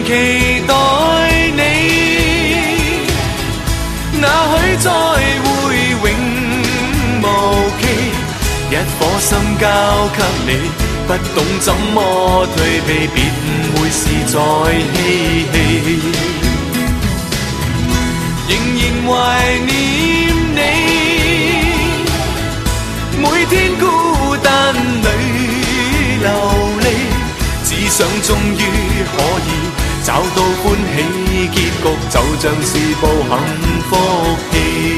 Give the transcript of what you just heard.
期待你，那許再會永無期，一顆心交給你，不懂怎麼退避，別會是在嬉戲，仍然懷念你，每天孤單裏流離，只想終於可以找到歡喜結局，就像是部幸福戲。